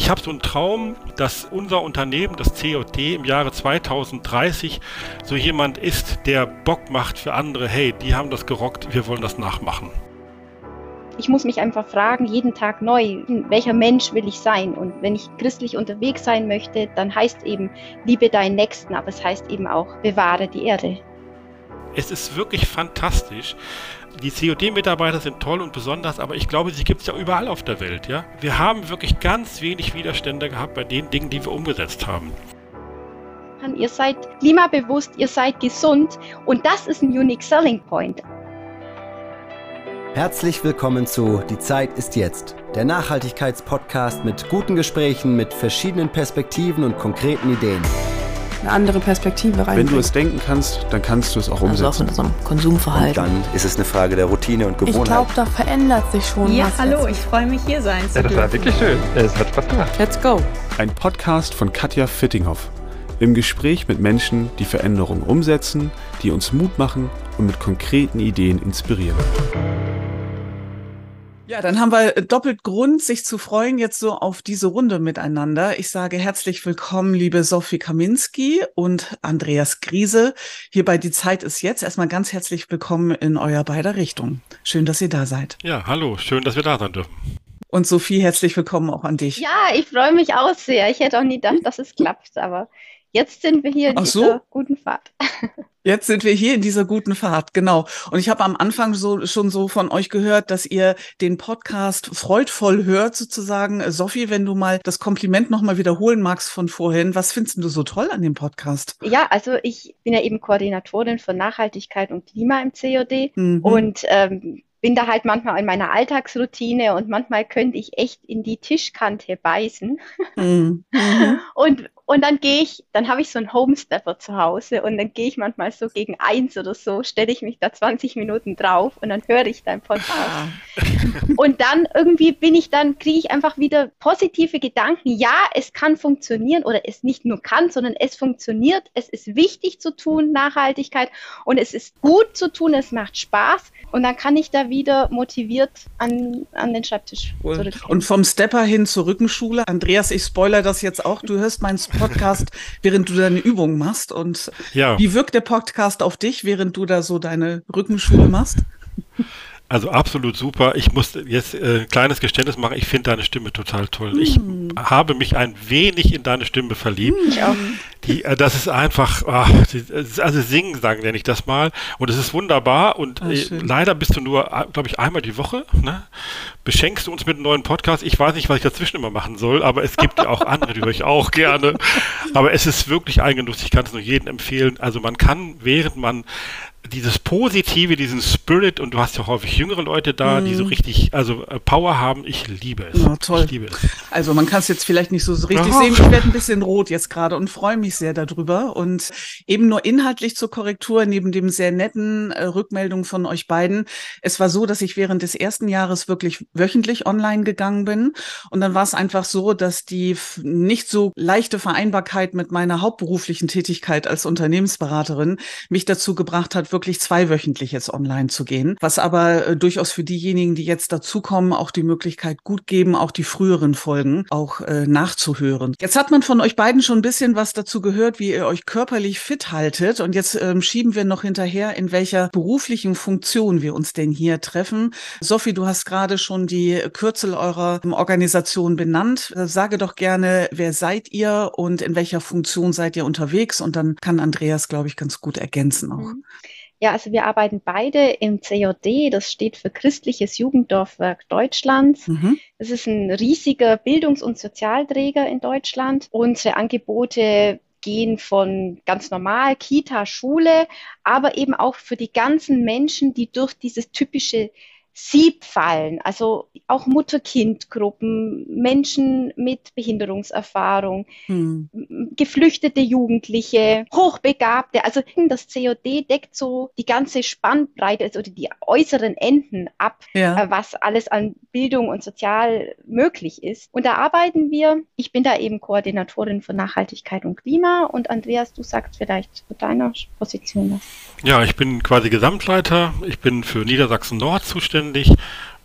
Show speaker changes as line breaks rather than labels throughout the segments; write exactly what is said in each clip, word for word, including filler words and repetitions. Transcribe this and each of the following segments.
ich habe so einen Traum, dass unser Unternehmen, das C J D, im Jahre zweitausenddreißig so jemand ist, der Bock macht für andere, hey, die haben das gerockt, wir wollen das nachmachen.
Ich muss mich einfach fragen, jeden Tag neu, welcher Mensch will ich sein? Und wenn ich christlich unterwegs sein möchte, dann heißt eben, liebe deinen Nächsten, aber es heißt eben auch, bewahre die Erde.
Es ist wirklich fantastisch. Die C J D-Mitarbeiter sind toll und besonders, aber ich glaube, sie gibt es ja überall auf der Welt. Ja? Wir haben wirklich ganz wenig Widerstände gehabt bei den Dingen, die wir umgesetzt haben.
Ihr seid klimabewusst, ihr seid gesund und das ist ein Unique Selling Point.
Herzlich willkommen zu Die Zeit ist jetzt, der Nachhaltigkeitspodcast mit guten Gesprächen, mit verschiedenen Perspektiven und konkreten Ideen.
Eine andere Perspektive rein.
Wenn du es denken kannst, dann kannst du es auch umsetzen.
Also auch in unserem Konsumverhalten.
Und dann ist es eine Frage der Routine und Gewohnheit.
Ich glaube, da verändert sich schon
ja,
was.
Ja, hallo, ich freue mich, hier sein zu
ja, das
dürfen.
war wirklich schön. Es hat Spaß gemacht.
Let's go.
Ein Podcast von Katja Fittinghoff. Im Gespräch mit Menschen, die Veränderungen umsetzen, die uns Mut machen und mit konkreten Ideen inspirieren.
Ja, dann haben wir doppelt Grund, sich zu freuen jetzt so auf diese Runde miteinander. Ich sage herzlich willkommen, liebe Sophie Kaminski und Andreas Griese. Hier bei Die Zeit ist jetzt. Erstmal ganz herzlich willkommen in euer beider Richtung. Schön, dass ihr da seid.
Ja, hallo, schön, dass wir da sein dürfen.
Und Sophie, herzlich willkommen auch an dich.
Ja, ich freue mich auch sehr. Ich hätte auch nie gedacht, dass es klappt, aber jetzt sind wir hier in
Ach
dieser
so?
guten Fahrt.
Jetzt sind wir hier in dieser guten Fahrt, genau. Und ich habe am Anfang so schon so von euch gehört, dass ihr den Podcast freudvoll hört, sozusagen. Sophie, wenn du mal das Kompliment nochmal wiederholen magst von vorhin, was findest du so toll an dem Podcast?
Ja, also ich bin ja eben Koordinatorin für Nachhaltigkeit und Klima im C J D
Mhm.
und ähm, bin da halt manchmal in meiner Alltagsroutine und manchmal könnte ich echt in die Tischkante beißen.
Mhm.
Und, und dann gehe ich, dann habe ich so einen Homestepper zu Hause und dann gehe ich manchmal so gegen eins oder so, stelle ich mich da zwanzig Minuten drauf und dann höre ich deinen Podcast.
Ah.
Und dann irgendwie bin ich dann, kriege ich einfach wieder positive Gedanken. Ja, es kann funktionieren oder es nicht nur kann, sondern es funktioniert. Es ist wichtig zu tun, Nachhaltigkeit, und es ist gut zu tun, es macht Spaß und dann kann ich da wieder motiviert an, an den Schreibtisch zurückgehen.
Und vom Stepper hin zur Rückenschule. Andreas, ich spoilere das jetzt auch. Du hörst meinen Podcast, während du deine Übungen machst. Und
Ja.
Wie wirkt der Podcast auf dich, während du da so deine Rückenschule machst?
Also absolut super. Ich muss jetzt äh, ein kleines Geständnis machen. Ich finde deine Stimme total toll. Ich
Mm.
habe mich ein wenig in deine Stimme verliebt.
Ich auch.
Die, äh, das ist einfach, ach, die, also singen, sagen nenne ich das mal. Und es ist wunderbar. Und
Ah,
äh,
schön.
leider bist du nur, glaube ich, einmal die Woche. Ne? Beschenkst du uns mit einem neuen Podcast. Ich weiß nicht, was ich dazwischen immer machen soll, aber es gibt ja auch andere, die höre ich auch gerne. Aber es ist wirklich ein Genuss. Ich kann es nur jedem empfehlen. Also man kann, während man dieses Positive, diesen Spirit, und du hast ja häufig jüngere Leute da, die so richtig, also äh, Power haben. Ich liebe es.
Ja, toll.
Ich liebe es.
Also man kann es jetzt vielleicht nicht so so richtig
Ach.
sehen. Ich werde ein bisschen rot jetzt gerade und freue mich sehr darüber. Und eben nur inhaltlich zur Korrektur, neben dem sehr netten äh, Rückmeldung von euch beiden. Es war so, dass ich während des ersten Jahres wirklich wöchentlich online gegangen bin. Und dann war es einfach so, dass die f- nicht so leichte Vereinbarkeit mit meiner hauptberuflichen Tätigkeit als Unternehmensberaterin mich dazu gebracht hat, wirklich zweiwöchentlich jetzt online zu gehen. Was aber äh, durchaus für diejenigen, die jetzt dazukommen, auch die Möglichkeit gut geben, auch die früheren Folgen auch äh, nachzuhören. Jetzt hat man von euch beiden schon ein bisschen was dazu gehört, wie ihr euch körperlich fit haltet. Und jetzt ähm, schieben wir noch hinterher, in welcher beruflichen Funktion wir uns denn hier treffen. Sophie, du hast gerade schon die Kürzel eurer ähm, Organisation benannt. Äh, sage doch gerne, wer seid ihr und in welcher Funktion seid ihr unterwegs? Und dann kann Andreas, glaube ich, ganz gut ergänzen auch.
Mhm. Ja, also wir arbeiten beide im C J D, das steht für Christliches Jugenddorfwerk Deutschlands.
Mhm.
Das ist ein riesiger Bildungs- und Sozialträger in Deutschland. Unsere Angebote gehen von ganz normal Kita, Schule, aber eben auch für die ganzen Menschen, die durch dieses typische Sieb fallen, also auch Mutter-Kind-Gruppen, Menschen mit Behinderungserfahrung,
Hm.
geflüchtete Jugendliche, Hochbegabte. Also das C J D deckt so die ganze Spannbreite, also die äußeren Enden ab,
Ja.
äh, was alles an Bildung und sozial möglich ist. Und da arbeiten wir. Ich bin da eben Koordinatorin für Nachhaltigkeit und Klima. Und Andreas, du sagst vielleicht zu deiner Position was.
Ja, ich bin quasi Gesamtleiter. Ich bin für Niedersachsen Nord zuständig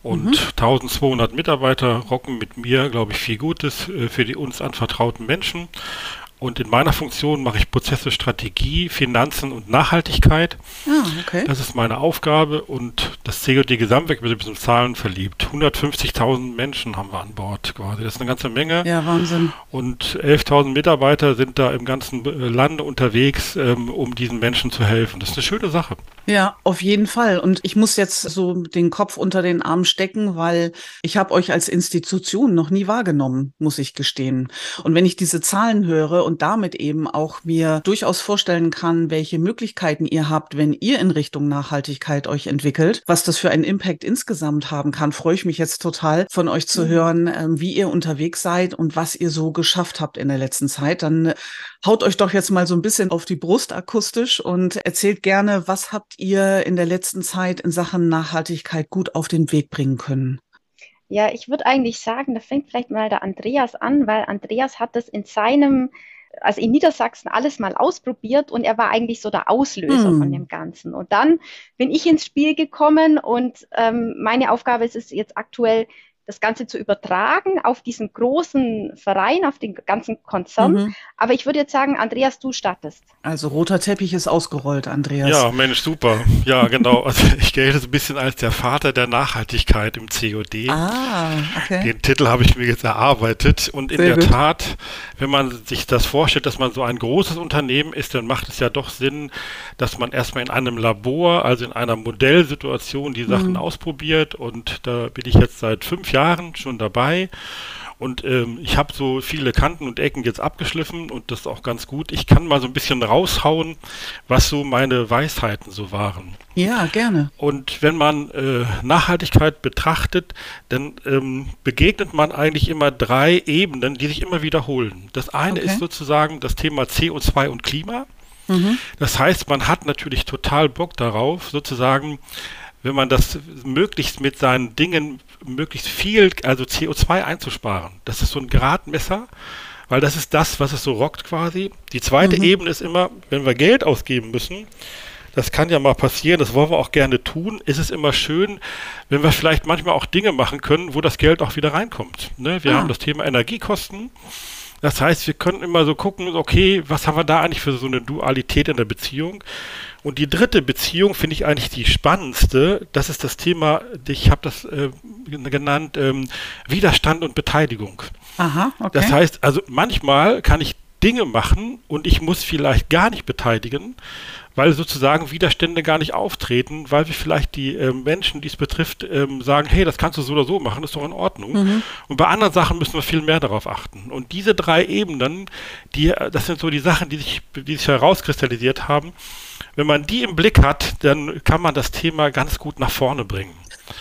Und
Mhm.
eintausendzweihundert Mitarbeiter rocken mit mir, glaube ich, viel Gutes äh, für die uns anvertrauten Menschen. Und in meiner Funktion mache ich Prozesse, Strategie, Finanzen und Nachhaltigkeit.
Ah, okay.
Das ist meine Aufgabe und das C J D Gesamtwerk, wir sind ein bisschen Zahlen verliebt. hundertfünfzigtausend Menschen haben wir an Bord quasi. Das ist eine ganze Menge.
Ja, Wahnsinn.
Und elftausend Mitarbeiter sind da im ganzen äh, Lande unterwegs, ähm, um diesen Menschen zu helfen. Das ist eine schöne Sache.
Ja, auf jeden Fall. Und ich muss jetzt so den Kopf unter den Arm stecken, weil ich habe euch als Institution noch nie wahrgenommen, muss ich gestehen. Und wenn ich diese Zahlen höre und damit eben auch mir durchaus vorstellen kann, welche Möglichkeiten ihr habt, wenn ihr in Richtung Nachhaltigkeit euch entwickelt, was das für einen Impact insgesamt haben kann, freue ich mich jetzt total von euch zu hören, ähm, wie ihr unterwegs seid und was ihr so geschafft habt in der letzten Zeit. Dann äh, haut euch doch jetzt mal so ein bisschen auf die Brust akustisch und erzählt gerne, was habt ihr in der letzten Zeit in Sachen Nachhaltigkeit gut auf den Weg bringen können?
Ja, ich würde eigentlich sagen, da fängt vielleicht mal der Andreas an, weil Andreas hat das in seinem, also in Niedersachsen alles mal ausprobiert und er war eigentlich so der Auslöser
Hm.
von dem Ganzen. Und dann bin ich ins Spiel gekommen und ähm, meine Aufgabe ist es jetzt aktuell, das Ganze zu übertragen auf diesen großen Verein, auf den ganzen Konzern.
Mhm.
Aber ich würde jetzt sagen, Andreas, du startest.
Also roter Teppich ist ausgerollt, Andreas.
Ja, Mensch, super. Ja, genau. Also ich gelte so ein bisschen als der Vater der Nachhaltigkeit im C O D.
Ah, okay.
Den Titel habe ich mir jetzt erarbeitet und in
Sehr
der
gut.
Tat, wenn man sich das vorstellt, dass man so ein großes Unternehmen ist, dann macht es ja doch Sinn, dass man erstmal in einem Labor, also in einer Modellsituation die Sachen
Mhm.
ausprobiert und da bin ich jetzt seit fünf Jahren schon dabei. Und ähm, ich habe so viele Kanten und Ecken jetzt abgeschliffen und das ist auch ganz gut. Ich kann mal so ein bisschen raushauen, was so meine Weisheiten so waren.
Ja, gerne.
Und wenn man äh, Nachhaltigkeit betrachtet, dann ähm, begegnet man eigentlich immer drei Ebenen, die sich immer wiederholen. Das eine
Okay.
ist sozusagen das Thema C O zwei und Klima.
Mhm.
Das heißt, man hat natürlich total Bock darauf, sozusagen, wenn man das möglichst mit seinen Dingen möglichst viel, also C O zwei einzusparen. Das ist so ein Gradmesser, weil das ist das, was es so rockt quasi. Die zweite
Mhm.
Ebene ist immer, wenn wir Geld ausgeben müssen, das kann ja mal passieren, das wollen wir auch gerne tun, ist es immer schön, wenn wir vielleicht manchmal auch Dinge machen können, wo das Geld auch wieder reinkommt. Ne? Wir
Ah.
haben das Thema Energiekosten. Das heißt, wir können immer so gucken, okay, was haben wir da eigentlich für so eine Dualität in der Beziehung? Und die dritte Beziehung finde ich eigentlich die spannendste. Das ist das Thema, ich habe das äh, genannt, ähm, Widerstand und Beteiligung.
Aha, okay.
Das heißt, also manchmal kann ich Dinge machen und ich muss vielleicht gar nicht beteiligen, weil sozusagen Widerstände gar nicht auftreten, weil wir vielleicht die ähm, Menschen, die es betrifft, ähm, sagen, hey, das kannst du so oder so machen, ist doch in Ordnung.
Mhm.
Und bei anderen Sachen müssen wir viel mehr darauf achten. Und diese drei Ebenen, die, das sind so die Sachen, die sich, die sich herauskristallisiert haben. Wenn man die im Blick hat, dann kann man das Thema ganz gut nach vorne bringen.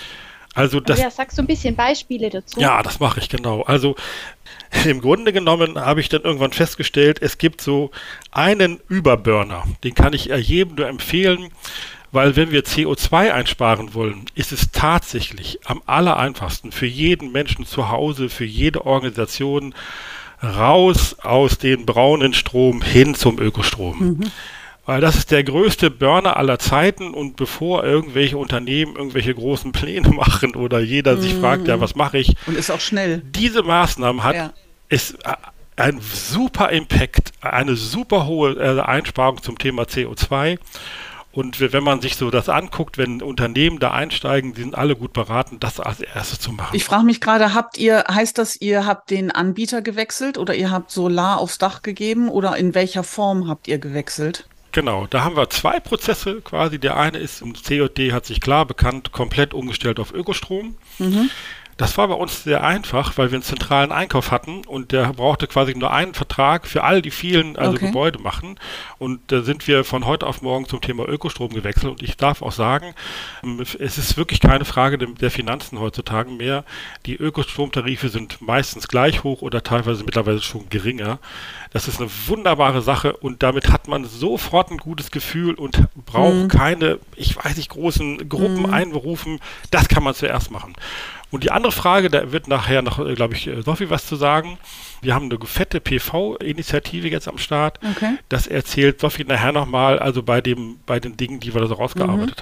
Also das,
Andreas, sagst du ein bisschen Beispiele dazu?
ja, das mache ich genau. Also im Grunde genommen habe ich dann irgendwann festgestellt, es gibt so einen Überburner, den kann ich jedem nur empfehlen, weil wenn wir C O zwei einsparen wollen, ist es tatsächlich am aller einfachsten für jeden Menschen zu Hause, für jede Organisation raus aus dem braunen Strom hin zum Ökostrom.
Mhm.
Weil das ist der größte Burner aller Zeiten und bevor irgendwelche Unternehmen irgendwelche großen Pläne machen oder jeder sich
Mhm.
fragt, ja, was mache ich?
Und ist auch schnell.
Diese Maßnahme hat
Ja.
ist äh, ein super Impact, eine super hohe äh, Einsparung zum Thema C O zwei. Und wenn man sich so das anguckt, wenn Unternehmen da einsteigen, die sind alle gut beraten, das als erstes zu machen.
Ich frage mich gerade, habt ihr, heißt das, ihr habt den Anbieter gewechselt oder ihr habt Solar aufs Dach gegeben oder in welcher Form habt ihr gewechselt?
Genau, da haben wir zwei Prozesse quasi. Der eine ist, im C J D hat sich klar bekannt, komplett umgestellt auf Ökostrom.
Mhm.
Das war bei uns sehr einfach, weil wir einen zentralen Einkauf hatten und der brauchte quasi nur einen Vertrag für all die vielen also
Okay.
Gebäude machen. Und da sind wir von heute auf morgen zum Thema Ökostrom gewechselt. Und ich darf auch sagen, es ist wirklich keine Frage der Finanzen heutzutage mehr. Die Ökostromtarife sind meistens gleich hoch oder teilweise mittlerweile schon geringer. Das ist eine wunderbare Sache und damit hat man sofort ein gutes Gefühl und braucht
Mhm.
keine, ich weiß nicht, großen Gruppen
Mhm.
einberufen. Das kann man zuerst machen. Und die andere Frage, da wird nachher noch, glaube ich, Sophie was zu sagen. Wir haben eine fette P V-Initiative jetzt am Start.
Okay.
Das erzählt Sophie nachher nochmal, also bei dem, bei den Dingen, die wir da so rausgearbeitet haben.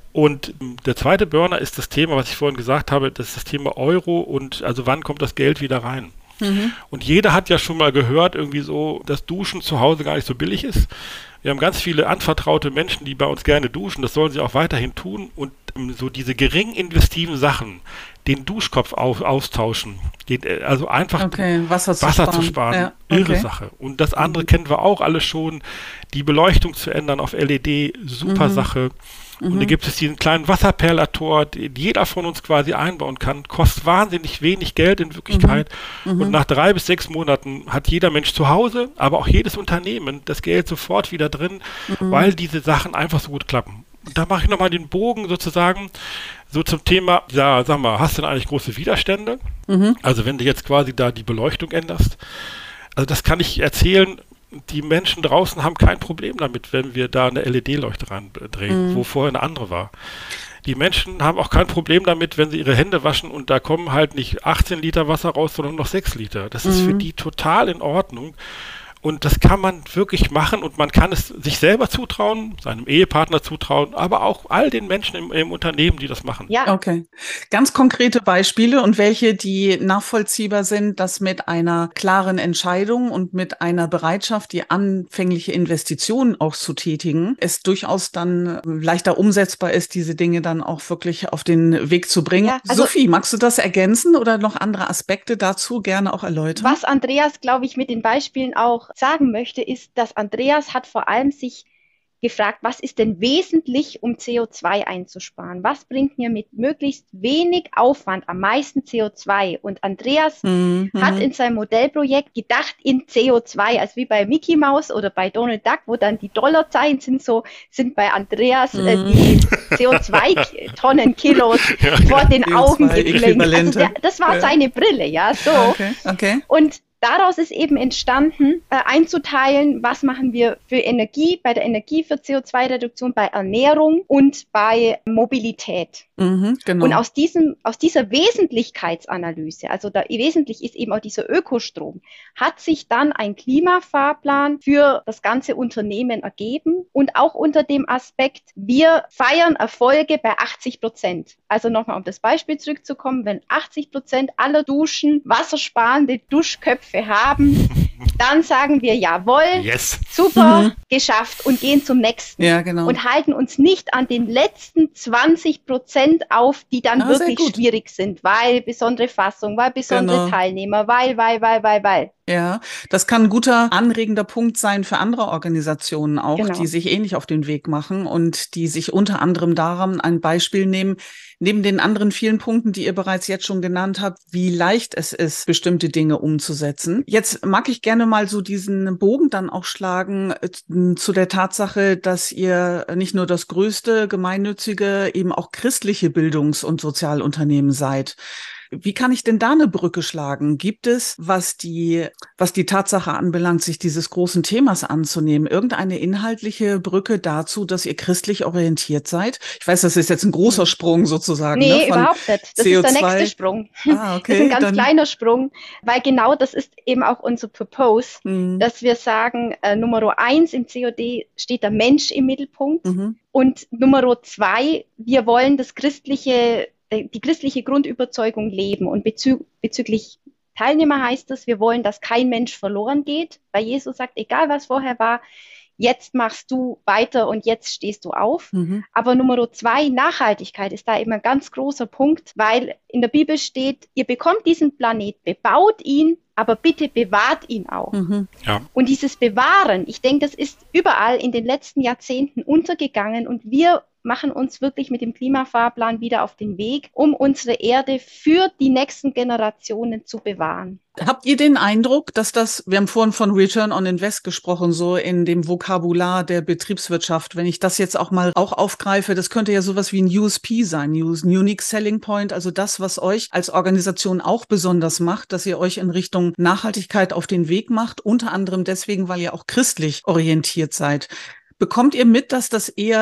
Und der zweite Burner ist das Thema, was ich vorhin gesagt habe, das ist das Thema Euro und also wann kommt das Geld wieder rein? Mhm. Und jeder hat ja schon mal gehört, irgendwie so, dass Duschen zu Hause gar nicht so billig ist. Wir haben ganz viele anvertraute Menschen, die bei uns gerne duschen, das sollen sie auch weiterhin tun und ähm, so diese gering investiven Sachen, den Duschkopf auf, austauschen, den, also einfach
okay, Wasser, zu
Wasser
sparen,
zu sparen
ja, okay.
Irre Sache. Und das andere mhm. kennen wir auch alle schon, die Beleuchtung zu ändern auf L E D, super mhm. Sache. Und mhm. da gibt es diesen kleinen Wasserperlator, den jeder von uns quasi einbauen kann, kostet wahnsinnig wenig Geld in Wirklichkeit. Mhm. Und nach drei bis sechs Monaten hat jeder Mensch zu Hause, aber auch jedes Unternehmen das Geld sofort wieder drin, mhm. weil diese Sachen einfach so gut klappen. Und da mache ich nochmal den Bogen sozusagen so zum Thema, ja, sag mal, hast du denn eigentlich große Widerstände? Mhm. Also wenn du jetzt quasi da die Beleuchtung änderst, also das kann ich erzählen, die Menschen draußen haben kein Problem damit, wenn wir da eine L E D-Leuchte reindrehen, mhm. wo vorher eine andere war. Die Menschen haben auch kein Problem damit, wenn sie ihre Hände waschen und da kommen halt nicht achtzehn Liter Wasser raus, sondern noch sechs Liter. Das mhm. ist für die total in Ordnung. Und das kann man wirklich machen und man kann es sich selber zutrauen, seinem Ehepartner zutrauen, aber auch all den Menschen im, im Unternehmen, die das machen.
Ja, okay. Ganz konkrete Beispiele und welche, die nachvollziehbar sind, dass mit einer klaren Entscheidung und mit einer Bereitschaft, die anfängliche Investitionen auch zu tätigen, es durchaus dann leichter umsetzbar ist, diese Dinge dann auch wirklich auf den Weg zu bringen. Ja, also Sophie, magst du das ergänzen oder noch andere Aspekte dazu gerne auch erläutern?
Was Andreas, glaube ich, mit den Beispielen auch sagen möchte, ist, dass Andreas hat vor allem sich gefragt, was ist denn wesentlich, um C O zwei einzusparen? Was bringt mir mit möglichst wenig Aufwand am meisten C O zwei? Und Andreas mhm. hat in seinem Modellprojekt gedacht in C O zwei, also wie bei Mickey Mouse oder bei Donald Duck, wo dann die Dollarzeichen sind, so sind bei Andreas mhm. äh, die C O zwei Tonnen, Kilos ja, vor den C O zwei Augen geblinkt. Also der, das war ja. seine Brille, ja, so.
Okay, okay.
Und daraus ist eben entstanden, äh, einzuteilen, was machen wir für Energie, bei der Energie für C O zwei Reduktion, bei Ernährung und bei Mobilität.
Mhm, genau.
Und aus diesem, aus dieser Wesentlichkeitsanalyse, also da wesentlich ist eben auch dieser Ökostrom, hat sich dann ein Klimafahrplan für das ganze Unternehmen ergeben und auch unter dem Aspekt, wir feiern Erfolge bei achtzig Prozent. Also nochmal, um das Beispiel zurückzukommen, wenn achtzig Prozent aller Duschen wassersparende Duschköpfe haben, dann sagen wir jawohl,
yes.
super,
mhm.
geschafft und gehen zum nächsten.
Ja, genau.
Und halten uns nicht an den letzten zwanzig Prozent auf, die dann ah, wirklich schwierig sind, weil besondere Fassung, weil besondere genau. Teilnehmer, weil, weil, weil, weil, weil.
Ja, das kann ein guter anregender Punkt sein für andere Organisationen auch, genau. die sich ähnlich auf den Weg machen und die sich unter anderem daran ein Beispiel nehmen, neben den anderen vielen Punkten, die ihr bereits jetzt schon genannt habt, wie leicht es ist, bestimmte Dinge umzusetzen. Jetzt mag ich gerne mal so diesen Bogen dann auch schlagen äh, zu der Tatsache, dass ihr nicht nur das größte gemeinnützige, eben auch christliche Bildungs- und Sozialunternehmen seid. Wie kann ich denn da eine Brücke schlagen? Gibt es, was die, was die Tatsache anbelangt, sich dieses großen Themas anzunehmen, irgendeine inhaltliche Brücke dazu, dass ihr christlich orientiert seid? Ich weiß, das ist jetzt ein großer Sprung sozusagen.
Nee,
ne, von
überhaupt nicht. Das
C O zwei.
Ist der nächste Sprung.
Ah, okay.
Das ist ein ganz
dann
kleiner Sprung, weil genau das ist eben auch unser Purpose,
mhm.
dass wir sagen, äh, Nummer eins im C O D steht der Mensch im Mittelpunkt
mhm.
und Nummer zwei, wir wollen das christliche die christliche Grundüberzeugung leben. Und bezü- bezüglich Teilnehmer heißt es, wir wollen, dass kein Mensch verloren geht, weil Jesus sagt, egal was vorher war, jetzt machst du weiter und jetzt stehst du auf.
Mhm.
Aber Nummer zwei, Nachhaltigkeit ist da eben ein ganz großer Punkt, weil in der Bibel steht, ihr bekommt diesen Planet, bebaut ihn, aber bitte bewahrt ihn auch.
Mhm.
Ja.
Und dieses Bewahren, ich denke, das ist überall in den letzten Jahrzehnten untergegangen und wir machen uns wirklich mit dem Klimafahrplan wieder auf den Weg, um unsere Erde für die nächsten Generationen zu bewahren.
Habt ihr den Eindruck, dass das, wir haben vorhin von Return on Invest gesprochen, so in dem Vokabular der Betriebswirtschaft, wenn ich das jetzt auch mal auch aufgreife, das könnte ja sowas wie ein U S P sein, Unique Selling Point, also das, was euch als Organisation auch besonders macht, dass ihr euch in Richtung Nachhaltigkeit auf den Weg macht, unter anderem deswegen, weil ihr auch christlich orientiert seid. Bekommt ihr mit, dass das eher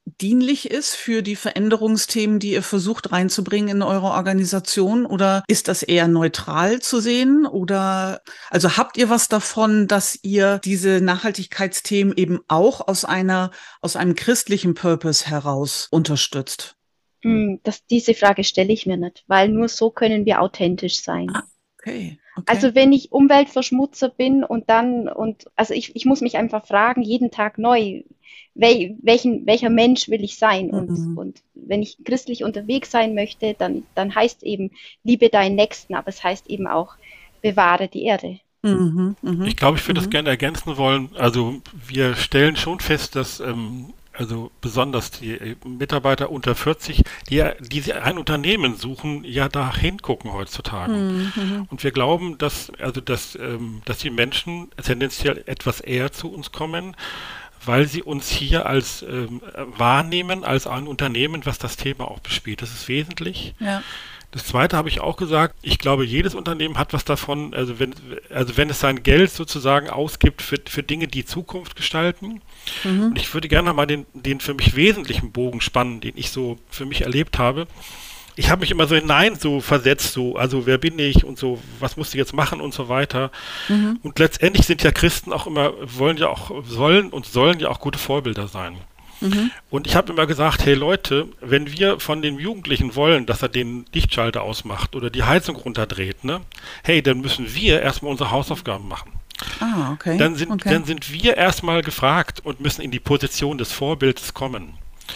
dienlich ist für die Veränderungsthemen, die ihr versucht reinzubringen in eure Organisation? Oder ist das eher neutral zu sehen? Oder also habt ihr was davon, dass ihr diese Nachhaltigkeitsthemen eben auch aus einer, aus einem christlichen Purpose heraus unterstützt?
Hm, das, diese Frage stelle ich mir nicht, weil nur so können wir authentisch sein.
Ah, okay. Okay.
Also wenn ich Umweltverschmutzer bin und dann, und also ich, ich muss mich einfach fragen, jeden Tag neu, wel, welchen, welcher Mensch will ich sein? Und,
Mhm.
und wenn ich christlich unterwegs sein möchte, dann, dann heißt eben, liebe deinen Nächsten, aber es heißt eben auch, bewahre die Erde.
Mhm, mhm,
Ich glaube, ich würde das
mhm.
gerne ergänzen wollen. Also wir stellen schon fest, dass ähm, also besonders die Mitarbeiter unter vierzig, die, ja- die sich ein Unternehmen suchen, ja da hingucken heutzutage.
Mhm, mhm.
Und wir glauben, dass also dass, ähm, dass die Menschen tendenziell etwas eher zu uns kommen, weil sie uns hier als ähm, wahrnehmen als ein Unternehmen, was das Thema auch bespielt. Das ist wesentlich.
Ja.
Das Zweite habe ich auch gesagt, ich glaube, jedes Unternehmen hat was davon, also wenn, also wenn es sein Geld sozusagen ausgibt für, für Dinge, die Zukunft gestalten.
Mhm.
Und ich würde gerne mal den, den für mich wesentlichen Bogen spannen, den ich so für mich erlebt habe. Ich habe mich immer so hinein so versetzt, so, also wer bin ich und so, was musst du jetzt machen und so weiter.
Mhm.
Und letztendlich sind ja Christen auch immer, wollen ja auch, sollen und sollen ja auch gute Vorbilder sein.
Mhm.
Und ich habe immer gesagt, hey Leute, wenn wir von den Jugendlichen wollen, dass er den Lichtschalter ausmacht oder die Heizung runterdreht, ne, hey, dann müssen wir erstmal unsere Hausaufgaben machen.
Ah, okay.
Dann sind,
okay.
dann sind wir erstmal gefragt und müssen in die Position des Vorbilds kommen.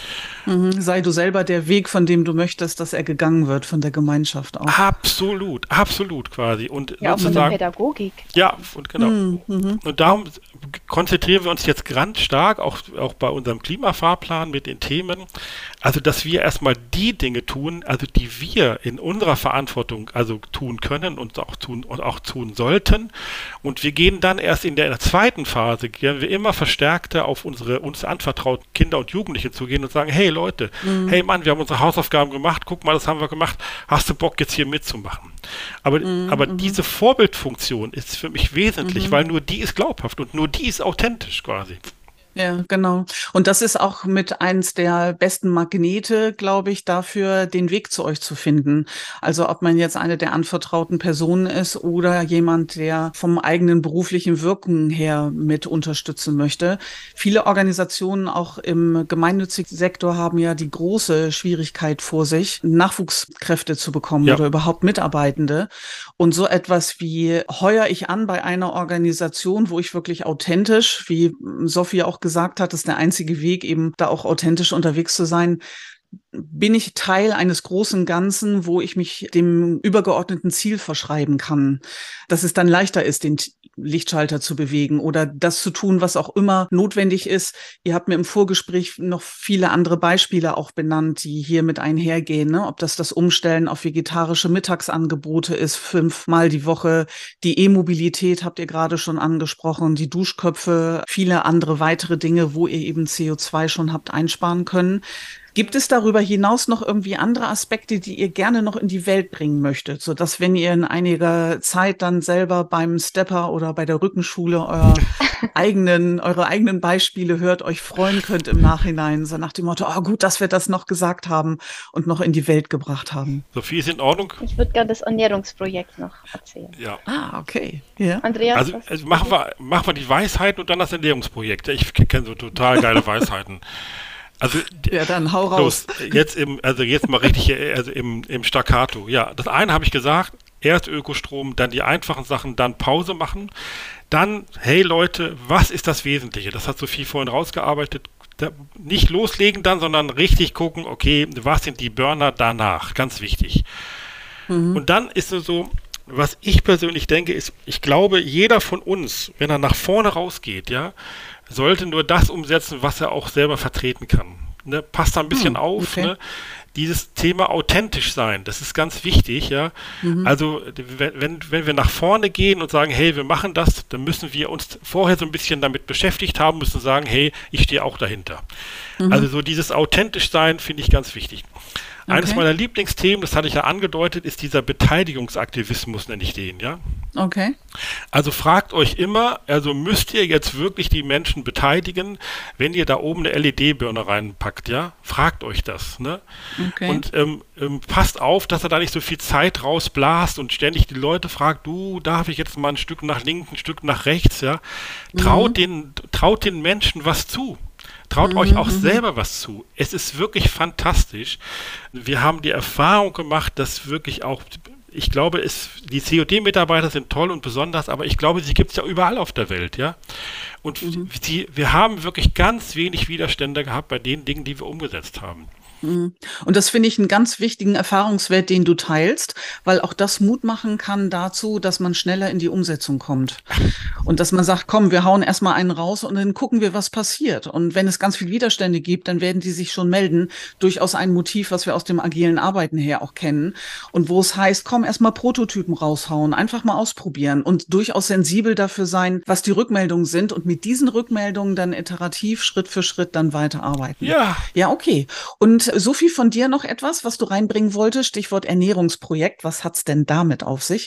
Mhm. Sei du selber der Weg, von dem du möchtest, dass er gegangen wird, von der Gemeinschaft auch.
Absolut, absolut quasi. Und
Ja, auch von der
sozusagen,
Pädagogik.
ja, und genau.
Mhm. Mhm.
Und darum konzentrieren wir uns jetzt ganz stark, auch, auch bei unserem Klimafahrplan mit den Themen, also dass wir erstmal die Dinge tun, also die wir in unserer Verantwortung also tun können und auch tun und auch tun sollten. Und wir gehen dann erst in der zweiten Phase, gehen wir immer verstärkter auf unsere uns anvertrauten Kinder und Jugendliche zugehen und sagen, hey Leute,
Mhm.
hey Mann, wir haben unsere Hausaufgaben gemacht, guck mal, das haben wir gemacht, hast du Bock jetzt hier mitzumachen? Aber,
Mhm,
aber
mhm.
diese Vorbildfunktion ist für mich wesentlich,
Mhm.
weil nur die ist glaubhaft und nur die ist authentisch quasi.
Ja, genau. Und das ist auch mit eins der besten Magnete, glaube ich, dafür, den Weg zu euch zu finden. Also ob man jetzt eine der anvertrauten Personen ist oder jemand, der vom eigenen beruflichen Wirken her mit unterstützen möchte. Viele Organisationen auch im gemeinnützigen Sektor haben ja die große Schwierigkeit vor sich, Nachwuchskräfte zu bekommen
Ja.
oder überhaupt Mitarbeitende. Und so etwas wie heuer ich an bei einer Organisation, wo ich wirklich authentisch, wie Sophie auch gesagt hat, ist der einzige Weg, eben da auch authentisch unterwegs zu sein. Bin ich Teil eines großen Ganzen, wo ich mich dem übergeordneten Ziel verschreiben kann, dass es dann leichter ist, den T- Lichtschalter zu bewegen oder das zu tun, was auch immer notwendig ist. Ihr habt mir im Vorgespräch noch viele andere Beispiele auch benannt, die hier mit einhergehen, ne? Ob das das Umstellen auf vegetarische Mittagsangebote ist, fünfmal die Woche, die E-Mobilität habt ihr gerade schon angesprochen, die Duschköpfe, viele andere weitere Dinge, wo ihr eben C O zwei schon habt einsparen können. Gibt es darüber hinaus noch irgendwie andere Aspekte, die ihr gerne noch in die Welt bringen möchtet, sodass, wenn ihr in einiger Zeit dann selber beim Stepper oder bei der Rückenschule euer eigenen, eure eigenen Beispiele hört, euch freuen könnt im Nachhinein, so nach dem Motto, oh gut, dass wir das noch gesagt haben und noch in die Welt gebracht haben?
Sophie, ist in Ordnung?
Ich würde gerne das Ernährungsprojekt noch erzählen.
Ja.
Ah, okay. Ja.
Andreas,
Also,
was-
also machen, wir, machen wir die Weisheiten und dann das Ernährungsprojekt. Ich kenne so total geile Weisheiten. Also
Ja, dann hau raus.
los, jetzt im, also jetzt mal richtig, äh, also im, im Staccato. Ja, das eine habe ich gesagt, erst Ökostrom, dann die einfachen Sachen, dann Pause machen. Dann, hey Leute, was ist das Wesentliche? Das hat Sophie vorhin rausgearbeitet. Da, nicht loslegen dann, sondern richtig gucken, okay, was sind die Burner danach? Ganz wichtig.
Mhm.
Und dann ist es so, was ich persönlich denke, ist, ich glaube, jeder von uns, wenn er nach vorne rausgeht, ja, sollte nur das umsetzen, was er auch selber vertreten kann. Ne? Passt da ein bisschen
Hm,
auf,
okay.
ne? Dieses Thema authentisch sein, das ist ganz wichtig, ja.
Mhm.
Also wenn, wenn, wenn wir nach vorne gehen und sagen, hey, wir machen das, dann müssen wir uns vorher so ein bisschen damit beschäftigt haben, müssen sagen, hey, ich stehe auch dahinter.
Mhm.
Also so dieses authentisch sein finde ich ganz wichtig. Eines
Okay.
meiner Lieblingsthemen, das hatte ich ja angedeutet, ist dieser Beteiligungsaktivismus, nenne ich den, ja.
Okay.
Also fragt euch immer, also müsst ihr jetzt wirklich die Menschen beteiligen, wenn ihr da oben eine L E D-Birne reinpackt, ja? Fragt euch das, ne?
Okay.
Und ähm, ähm, passt auf, dass er da nicht so viel Zeit rausblast und ständig die Leute fragt, du, darf ich jetzt mal ein Stück nach links, ein Stück nach rechts, ja? Traut,
Mhm.
den, traut den Menschen was zu. Traut
Mhm,
euch auch
mhm.
selber was zu. Es ist wirklich fantastisch. Wir haben die Erfahrung gemacht, dass wirklich auch, ich glaube, es, die C O D-Mitarbeiter sind toll und besonders, aber ich glaube, sie gibt es ja überall auf der Welt, ja. Und
Mhm.
sie, wir haben wirklich ganz wenig Widerstände gehabt bei den Dingen, die wir umgesetzt haben.
Mhm. Und das finde ich einen ganz wichtigen Erfahrungswert, den du teilst, weil auch das Mut machen kann dazu, dass man schneller in die Umsetzung kommt. Und dass man sagt, komm, wir hauen erstmal einen raus und dann gucken wir, was passiert. Und wenn es ganz viel Widerstände gibt, dann werden die sich schon melden. Durchaus ein Motiv, was wir aus dem agilen Arbeiten her auch kennen. Und wo es heißt, komm, erstmal Prototypen raushauen, einfach mal ausprobieren und durchaus sensibel dafür sein, was die Rückmeldungen sind und mit diesen Rückmeldungen dann iterativ Schritt für Schritt dann weiterarbeiten.
Ja.
Ja, okay. Und Sophie, von dir noch etwas, was du reinbringen wolltest? Stichwort Ernährungsprojekt. Was hat's denn damit auf sich?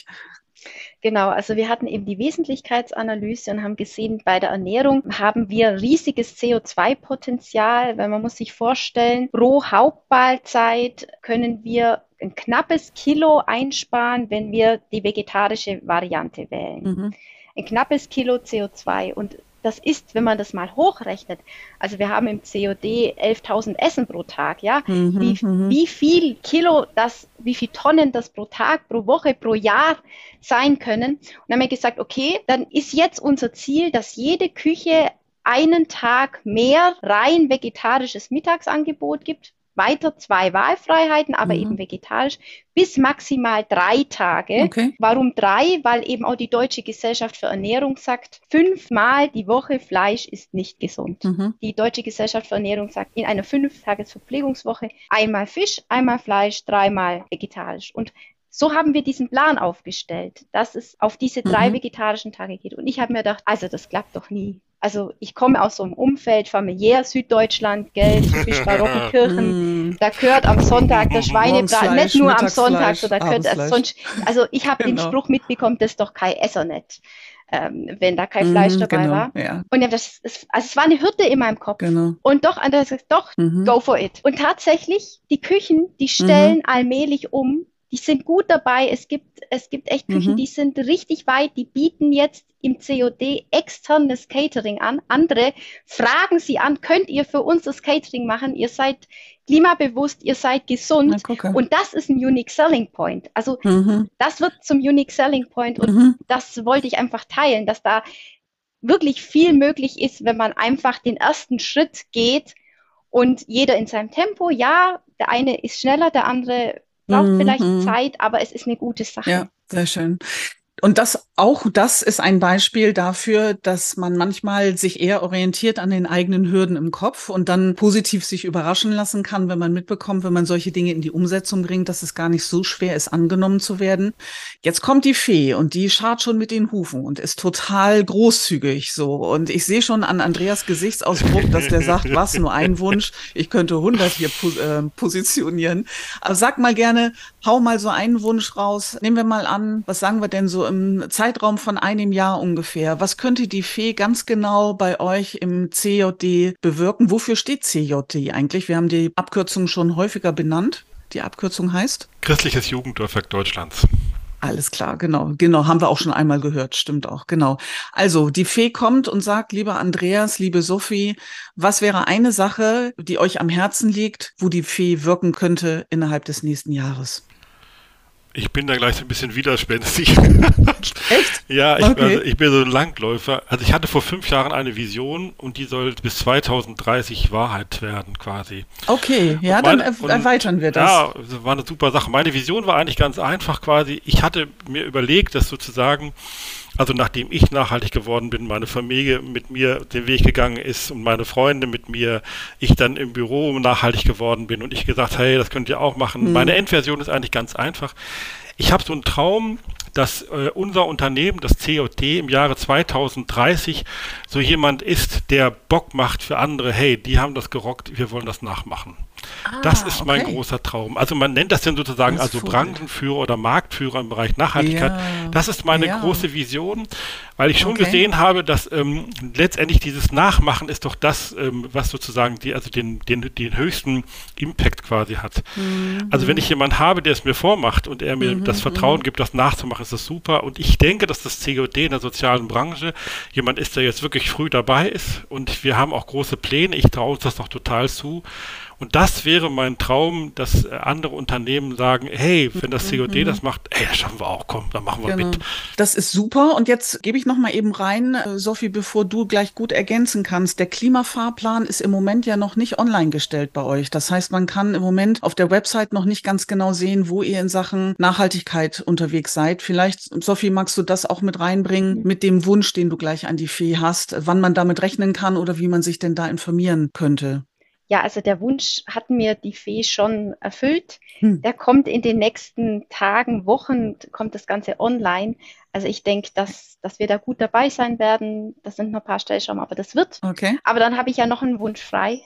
Genau, also wir hatten eben die Wesentlichkeitsanalyse und haben gesehen, bei der Ernährung haben wir riesiges C O zwei Potenzial, weil man muss sich vorstellen, pro Hauptmahlzeit können wir ein knappes Kilo einsparen, wenn wir die vegetarische Variante wählen.
Mhm.
Ein knappes Kilo C O zwei und das ist, wenn man das mal hochrechnet, also wir haben im C O D elftausend Essen pro Tag, ja,
Mhm,
wie,
mhm.
wie viel Kilo das, wie viel Tonnen das pro Tag, pro Woche, pro Jahr sein können. Und dann haben wir gesagt, okay, dann ist jetzt unser Ziel, dass jede Küche einen Tag mehr rein vegetarisches Mittagsangebot gibt, weiter zwei Wahlfreiheiten, aber
Mhm.
eben vegetarisch, bis maximal drei Tage.
Okay.
Warum drei? Weil eben auch die Deutsche Gesellschaft für Ernährung sagt, fünfmal die Woche Fleisch ist nicht gesund.
Mhm.
Die Deutsche Gesellschaft für Ernährung sagt, in einer Fünf-Tages-Verpflegungswoche einmal Fisch, einmal Fleisch, dreimal vegetarisch. Und so haben wir diesen Plan aufgestellt, dass es auf diese drei
Mhm.
vegetarischen Tage geht. Und ich habe mir gedacht, also das klappt doch nie. Also ich komme aus so einem Umfeld, familiär, Süddeutschland, gell, typisch Barockenkirchen.
Mhm.
Da gehört am Sonntag der
Morgens
Schweinebraten,
Fleisch,
nicht nur am
mittags
Sonntag,
Fleisch,
sondern da gehört
abends
also
Fleisch.
sonst, also ich habe den
Genau.
Spruch mitbekommen, das ist doch kein Esser nicht, ähm, wenn da kein Fleisch
Mhm,
dabei
genau.
war.
Ja,
Und ja, das ist, also es war eine Hürde in meinem Kopf.
genau.
Und doch, andere sagt, doch,
Mhm.
go for it. Und tatsächlich, die Küchen, die stellen allmählich um. Die sind gut dabei. Es gibt, es gibt echt Küchen,
Mhm.
die sind richtig weit. Die bieten jetzt im C O D externes Catering an. Andere fragen sie an, könnt ihr für uns das Catering machen? Ihr seid klimabewusst, ihr seid gesund.
Na, gucke.
Und das ist ein Unique Selling Point. Also
Mhm.
das wird zum Unique Selling Point. Und
Mhm.
das wollte ich einfach teilen, dass da wirklich viel möglich ist, wenn man einfach den ersten Schritt geht und jeder in seinem Tempo. Ja, der eine ist schneller, der andere braucht
Mhm.
vielleicht Zeit, aber es ist eine gute Sache.
Ja, sehr schön. Und das, auch das ist ein Beispiel dafür, dass man manchmal sich eher orientiert an den eigenen Hürden im Kopf und dann positiv sich überraschen lassen kann, wenn man mitbekommt, wenn man solche Dinge in die Umsetzung bringt, dass es gar nicht so schwer ist, angenommen zu werden. Jetzt kommt die Fee und die scharrt schon mit den Hufen und ist total großzügig so. Und ich sehe schon an Andreas Gesichtsausdruck, dass der sagt, was, nur ein Wunsch? Ich könnte hundert hier pos äh, positionieren. Aber sag mal gerne, hau mal so einen Wunsch raus. Nehmen wir mal an, was sagen wir denn so im Zeitraum von einem Jahr ungefähr? Was könnte die Fee ganz genau bei euch im C J D bewirken? Wofür steht C J D eigentlich? Wir haben die Abkürzung schon häufiger benannt. Die Abkürzung heißt?
Christliches Jugendwerk Deutschlands.
Alles klar, genau, genau, haben wir auch schon einmal gehört, stimmt auch, genau. Also die Fee kommt und sagt, lieber Andreas, liebe Sophie, was wäre eine Sache, die euch am Herzen liegt, wo die Fee wirken könnte innerhalb des nächsten Jahres?
Ich bin da gleich so ein bisschen widerspenstig.
Echt?
Ja, ich,
Okay.
also ich bin so ein Langläufer. Also ich hatte vor fünf Jahren eine Vision und die soll bis zweitausenddreißig Wahrheit werden quasi.
Okay, ja,
Und
dann
meine-
er
und-
erweitern wir das.
Ja, das war eine super Sache. Meine Vision war eigentlich ganz einfach quasi. Ich hatte mir überlegt, dass sozusagen, also nachdem ich nachhaltig geworden bin, meine Familie mit mir den Weg gegangen ist und meine Freunde mit mir, ich dann im Büro nachhaltig geworden bin und ich gesagt, hey, das könnt ihr auch machen.
Hm.
Meine Endversion ist eigentlich ganz einfach. Ich habe so einen Traum, dass äh, unser Unternehmen, das C J D, im Jahre zweitausenddreißig so jemand ist, der Bock macht für andere, hey, die haben das gerockt, wir wollen das nachmachen. Ah, das ist mein
okay.
großer Traum. Also man nennt das dann sozusagen also Branchenführer oder Marktführer im Bereich Nachhaltigkeit. Ja, das ist meine ja. große Vision, weil ich schon okay. gesehen habe, dass ähm, letztendlich dieses Nachmachen ist doch das, ähm, was sozusagen die, also den, den, den höchsten Impact quasi hat. Mhm. Also wenn ich jemanden habe, der es mir vormacht und er mir mhm, das Vertrauen mhm. gibt, das nachzumachen, ist das super. Und ich denke, dass das C O D in der sozialen Branche jemand ist, der jetzt wirklich früh dabei ist. Und wir haben auch große Pläne. Ich traue uns das noch total zu. Und das wäre mein Traum, dass andere Unternehmen sagen, hey, wenn das C O D mhm. das macht, hey, das schaffen wir auch, komm, dann machen wir genau. mit.
Das ist super. Und jetzt gebe ich noch mal eben rein, Sophie, bevor du gleich gut ergänzen kannst. Der Klimafahrplan ist im Moment ja noch nicht online gestellt bei euch. Das heißt, man kann im Moment auf der Website noch nicht ganz genau sehen, wo ihr in Sachen Nachhaltigkeit unterwegs seid. Vielleicht, Sophie, magst du das auch mit reinbringen, mit dem Wunsch, den du gleich an die Fee hast, wann man damit rechnen kann oder wie man sich denn da informieren könnte?
Ja, also der Wunsch hat mir die Fee schon erfüllt. Hm. Der kommt in den nächsten Tagen, Wochen, kommt das Ganze online. Also ich denke, dass, dass wir da gut dabei sein werden. Das sind noch ein paar Stellschrauben, aber das wird.
Okay.
Aber dann habe ich ja noch einen Wunsch frei.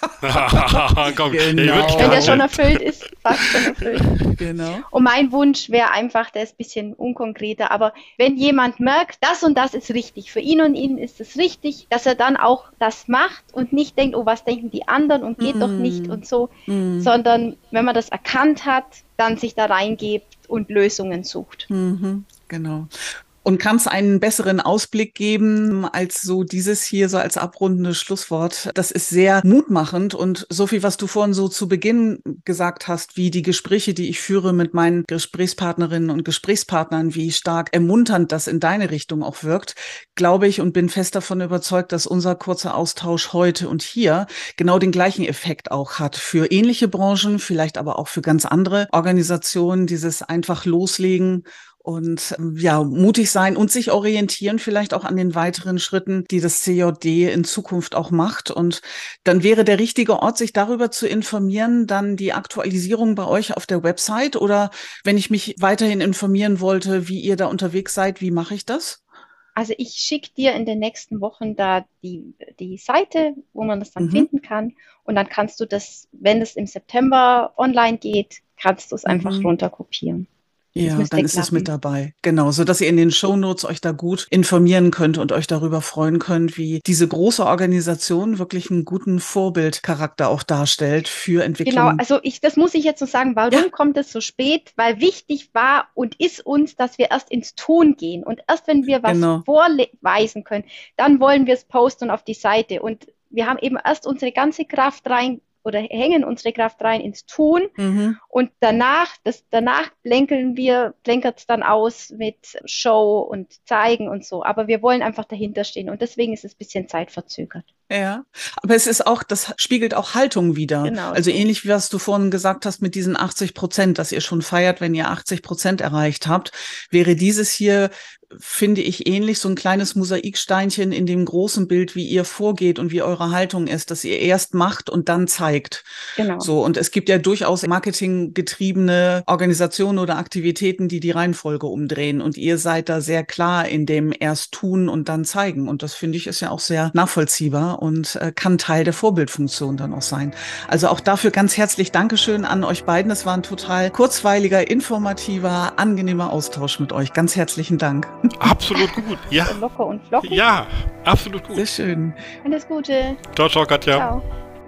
Komm,
genau.
Wenn der schon erfüllt ist, fast schon erfüllt.
Genau.
Und mein Wunsch wäre einfach, der ist ein bisschen unkonkreter, aber wenn jemand merkt, das und das ist richtig, für ihn und ihn ist es richtig, dass er dann auch das macht und nicht denkt, oh, was denken die anderen und geht mm. doch nicht und so, mm. sondern wenn man das erkannt hat, dann sich da reingebt und Lösungen sucht.
Mhm, genau. Und kann es einen besseren Ausblick geben als so dieses hier, so als abrundendes Schlusswort? Das ist sehr mutmachend. Und Sophie, was du vorhin so zu Beginn gesagt hast, wie die Gespräche, die ich führe mit meinen Gesprächspartnerinnen und Gesprächspartnern, wie stark ermunternd das in deine Richtung auch wirkt, glaube ich und bin fest davon überzeugt, dass unser kurzer Austausch heute und hier genau den gleichen Effekt auch hat für ähnliche Branchen, vielleicht aber auch für ganz andere Organisationen, dieses einfach loslegen und ja, mutig sein und sich orientieren vielleicht auch an den weiteren Schritten, die das C J D in Zukunft auch macht. Und dann wäre der richtige Ort, sich darüber zu informieren, dann die Aktualisierung bei euch auf der Website. Oder wenn ich mich weiterhin informieren wollte, wie ihr da unterwegs seid, wie mache ich das?
Also ich schicke dir in den nächsten Wochen da die, die Seite, wo man das dann mhm. finden kann. Und dann kannst du das, wenn es im September online geht, kannst du es mhm. einfach runterkopieren.
Ja, dann ist es mit dabei. Genau, so dass ihr in den Shownotes euch da gut informieren könnt und euch darüber freuen könnt, wie diese große Organisation wirklich einen guten Vorbildcharakter auch darstellt für Entwicklung.
Genau, also ich, das muss ich jetzt so sagen, warum ja. kommt es so spät? Weil wichtig war und ist uns, dass wir erst ins Tun gehen und erst wenn wir was genau. vorweisen können, dann wollen wir es posten und auf die Seite und wir haben eben erst unsere ganze Kraft rein oder hängen unsere Kraft rein ins Tun mhm. und danach, das, danach blänkeln wir, blänkert es dann aus mit Show und Zeigen und so, aber wir wollen einfach dahinter stehen und deswegen ist es ein bisschen zeitverzögert.
Ja, aber es ist auch, das spiegelt auch Haltung wider. Genau. Also ähnlich wie was du vorhin gesagt hast mit diesen achtzig Prozent, dass ihr schon feiert, wenn ihr achtzig Prozent erreicht habt, wäre dieses hier, finde ich, ähnlich so ein kleines Mosaiksteinchen in dem großen Bild, wie ihr vorgeht und wie eure Haltung ist, dass ihr erst macht und dann zeigt. Genau. So, und es gibt ja durchaus marketinggetriebene Organisationen oder Aktivitäten, die die Reihenfolge umdrehen und ihr seid da sehr klar in dem erst tun und dann zeigen und das finde ich ist ja auch sehr nachvollziehbar und äh, kann Teil der Vorbildfunktion dann auch sein. Also auch dafür ganz herzlich Dankeschön an euch beiden. Es war ein total kurzweiliger, informativer, angenehmer Austausch mit euch. Ganz herzlichen Dank.
Absolut gut, ja.
Locker und flockig.
Ja, absolut gut.
Sehr schön.
Alles Gute.
Ciao, ciao, Katja. Ciao.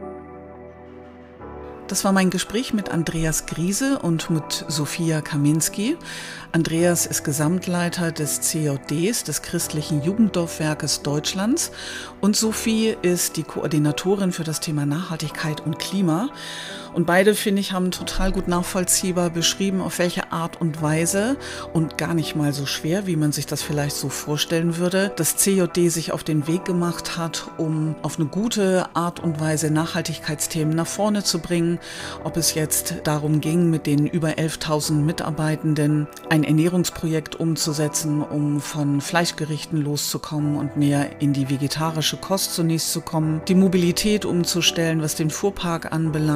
Das war mein Gespräch mit Andreas Griese und mit Sophia Kaminski. Andreas ist Gesamtleiter des C J Ds, des Christlichen Jugenddorfwerkes Deutschlands. Und Sophie ist die Koordinatorin für das Thema Nachhaltigkeit und Klima. Und beide, finde ich, haben total gut nachvollziehbar beschrieben, auf welche Art und Weise und gar nicht mal so schwer, wie man sich das vielleicht so vorstellen würde, das C J D sich auf den Weg gemacht hat, um auf eine gute Art und Weise Nachhaltigkeitsthemen nach vorne zu bringen. Ob es jetzt darum ging, mit den über elftausend Mitarbeitenden ein Ernährungsprojekt umzusetzen, um von Fleischgerichten loszukommen und mehr in die vegetarische Kost zunächst zu kommen, die Mobilität umzustellen, was den Fuhrpark anbelangt, auf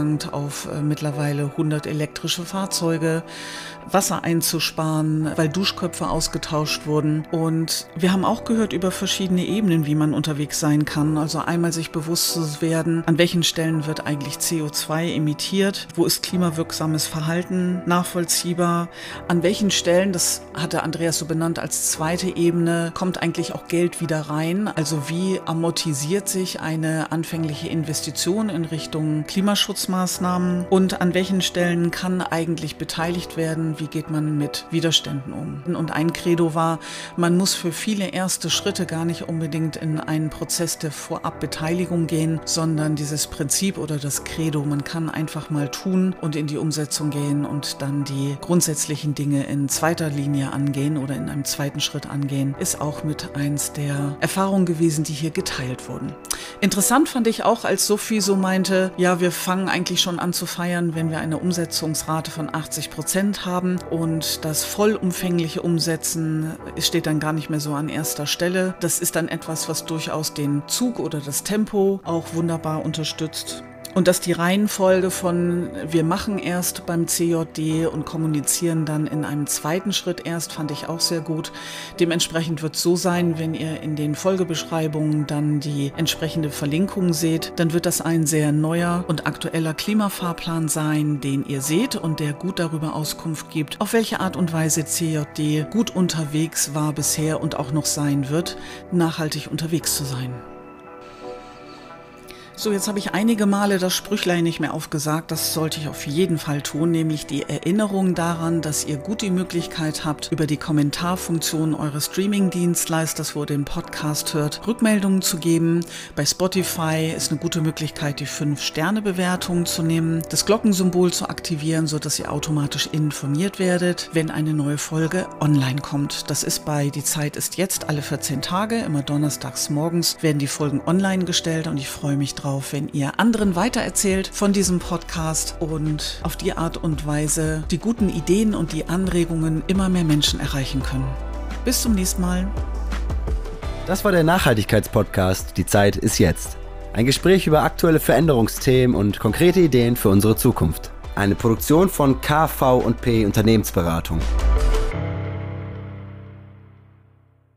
auf äh, mittlerweile hundert elektrische Fahrzeuge, Wasser einzusparen, weil Duschköpfe ausgetauscht wurden. Und wir haben auch gehört über verschiedene Ebenen, wie man unterwegs sein kann. Also einmal sich bewusst zu werden, an welchen Stellen wird eigentlich C O zwei emittiert, wo ist klimawirksames Verhalten nachvollziehbar, an welchen Stellen, das hatte Andreas so benannt als zweite Ebene, kommt eigentlich auch Geld wieder rein. Also wie amortisiert sich eine anfängliche Investition in Richtung Klimaschutzmaßnahmen und an welchen Stellen kann eigentlich beteiligt werden, wie geht man mit Widerständen um. Und ein Credo war, man muss für viele erste Schritte gar nicht unbedingt in einen Prozess der Vorabbeteiligung gehen, sondern dieses Prinzip oder das Credo, man kann einfach mal tun und in die Umsetzung gehen und dann die grundsätzlichen Dinge in zweiter Linie angehen oder in einem zweiten Schritt angehen, ist auch mit eins der Erfahrungen gewesen, die hier geteilt wurden. Interessant fand ich auch, als Sophie so meinte, ja, wir fangen eigentlich schon an zu feiern, wenn wir eine Umsetzungsrate von achtzig Prozent haben und das vollumfängliche Umsetzen steht dann gar nicht mehr so an erster Stelle. Das ist dann etwas, was durchaus den Zug oder das Tempo auch wunderbar unterstützt. Und dass die Reihenfolge von wir machen erst beim C J D und kommunizieren dann in einem zweiten Schritt erst, fand ich auch sehr gut. Dementsprechend wird es so sein, wenn ihr in den Folgebeschreibungen dann die entsprechende Verlinkung seht, dann wird das ein sehr neuer und aktueller Klimafahrplan sein, den ihr seht und der gut darüber Auskunft gibt, auf welche Art und Weise C J D gut unterwegs war bisher und auch noch sein wird, nachhaltig unterwegs zu sein. So, jetzt habe ich einige Male das Sprüchlein nicht mehr aufgesagt. Das sollte ich auf jeden Fall tun, nämlich die Erinnerung daran, dass ihr gut die Möglichkeit habt, über die Kommentarfunktion eures Streaming-Dienstleisters, wo ihr den Podcast hört, Rückmeldungen zu geben. Bei Spotify ist eine gute Möglichkeit, die fünf Sterne Bewertung zu nehmen, das Glockensymbol zu aktivieren, sodass ihr automatisch informiert werdet, wenn eine neue Folge online kommt. Das ist bei Die Zeit ist jetzt alle vierzehn Tage, immer donnerstags morgens werden die Folgen online gestellt und ich freue mich drauf, wenn ihr anderen weitererzählt von diesem Podcast und auf die Art und Weise die guten Ideen und die Anregungen immer mehr Menschen erreichen können. Bis zum nächsten Mal.
Das war der Nachhaltigkeitspodcast Die Zeit ist jetzt. Ein Gespräch über aktuelle Veränderungsthemen und konkrete Ideen für unsere Zukunft. Eine Produktion von K V und P Unternehmensberatung.